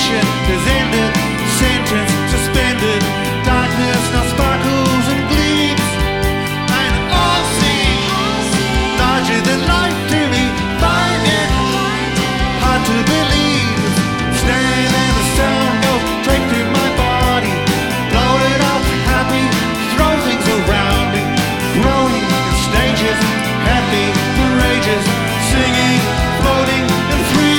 Salvation is ended, sentence suspended, darkness now sparkles and gleams, and all seems larger than life to me. Find it hard to believe. Stand and the sound goes straight through my body, bloated up, happy, throw things around me, growing in stages, happy, courageous, singing, floating and free.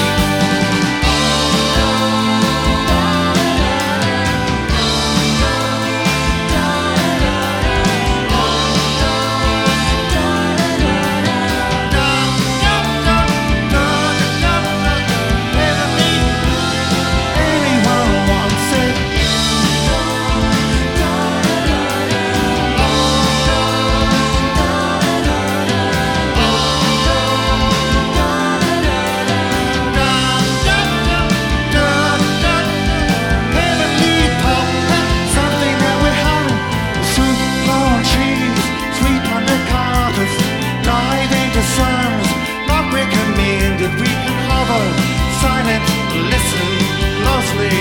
Silent, listen closely.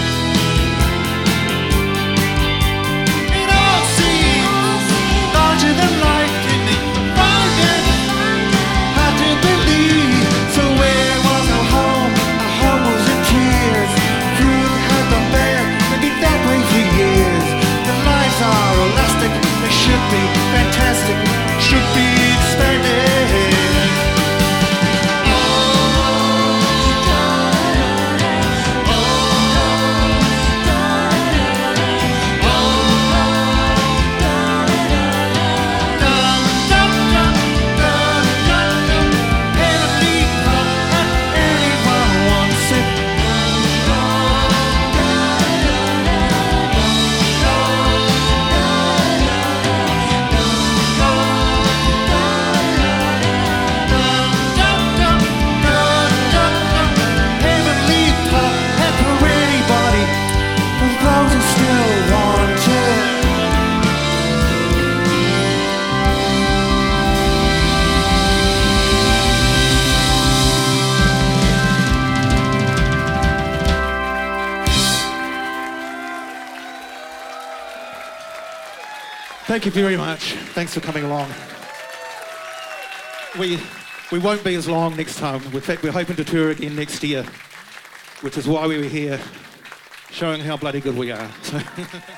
It all seems larger than life to me. Find it hard to believe. So where was our home? Our home was in tears. Fruit had been bare, they've been that way for years. The lives are elastic, they should be fantastic, should be expanded. Thank you very much. Thanks for coming along. We won't be as long next time. In fact, we're hoping to tour again next year, which is why we were here, showing how bloody good we are. So